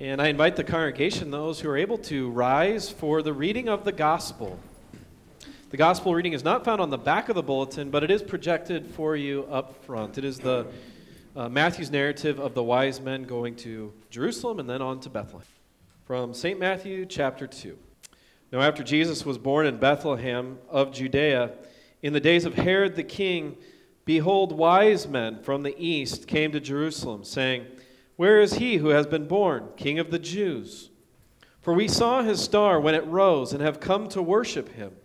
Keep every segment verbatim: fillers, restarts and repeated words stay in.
And I invite the congregation, those who are able to, rise for the reading of the gospel. The gospel reading is not found on the back of the bulletin, but it is projected for you up front. It is the uh, Matthew's narrative of the wise men going to Jerusalem and then on to Bethlehem. From Saint Matthew chapter two. Now after Jesus was born in Bethlehem of Judea, in the days of Herod the king, behold, wise men from the east came to Jerusalem, saying, "Where is he who has been born, King of the Jews? For we saw his star when it rose and have come to worship him."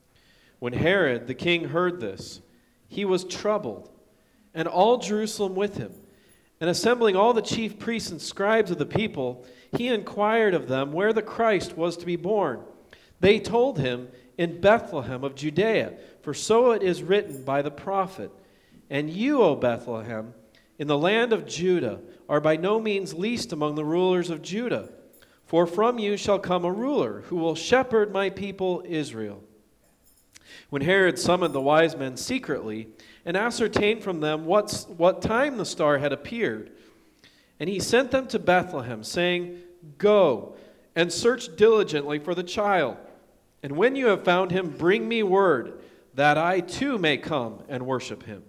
When Herod the king heard this, he was troubled, and all Jerusalem with him. And assembling all the chief priests and scribes of the people, he inquired of them where the Christ was to be born. They told him, "In Bethlehem of Judea, for so it is written by the prophet, 'And you, O Bethlehem, in the land of Judah, are by no means least among the rulers of Judah. For from you shall come a ruler who will shepherd my people Israel.'" When Herod summoned the wise men secretly and ascertained from them what, what time the star had appeared, and he sent them to Bethlehem, saying, "Go and search diligently for the child, and when you have found him, bring me word, that I too may come and worship him."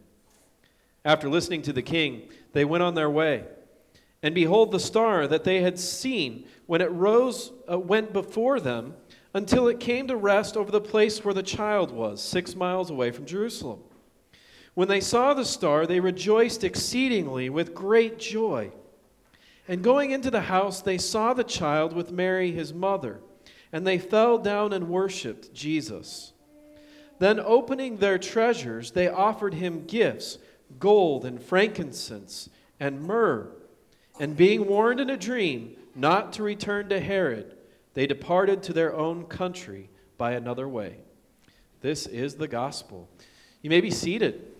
After listening to the king, they went on their way. And behold, the star that they had seen when it rose uh, went before them until it came to rest over the place where the child was, six miles away from Jerusalem. When they saw the star, they rejoiced exceedingly with great joy. And going into the house, they saw the child with Mary his mother, and they fell down and worshipped Jesus. Then opening their treasures, they offered him gifts, gold and frankincense and myrrh. And being warned in a dream not to return to Herod, they departed to their own country by another way. This is the gospel. You may be seated.